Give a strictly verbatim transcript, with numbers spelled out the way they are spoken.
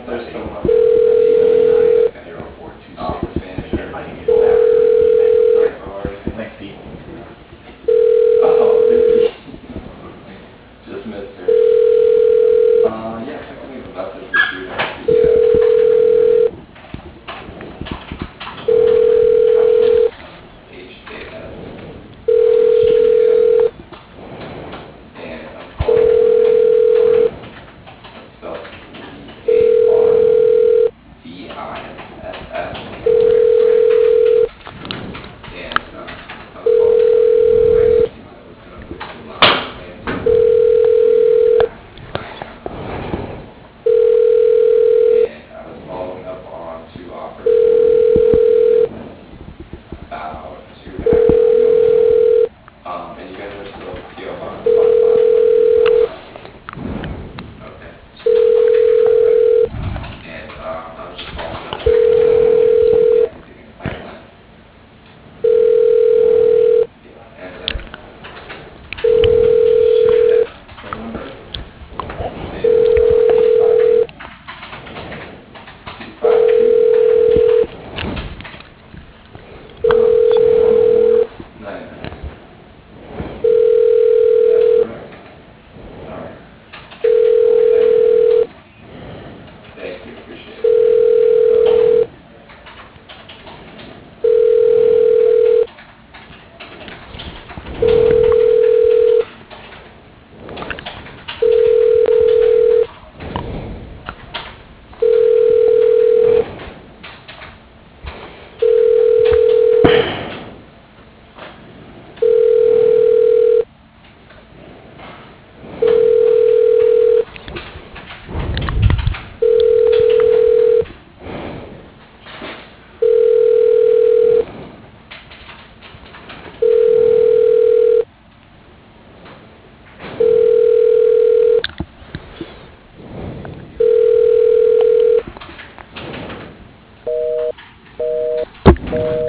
There's someone at zero four two six manager. I can get back. Thanks, Pete. Oh, dude. Just missed her. Uh, yeah, I can leave a message with you at the, uh, H A S. And I'm calling from it's spelled V A R D I S S. And uh, I was calling because my auntie said I was going to put some uh, plans in to move back to my uh, and I was following up on two offers about two and a half weeks ago. Um, and you guys are still P O Box one five one three five. Okay. And uh, I was just following up with uh, anything in the pipeline. Yeah, and then should that phone number is uh, eight five eight, two five two, one four nine nine. That's correct. All right. Cool. Thank you. Thank you. Appreciate it. You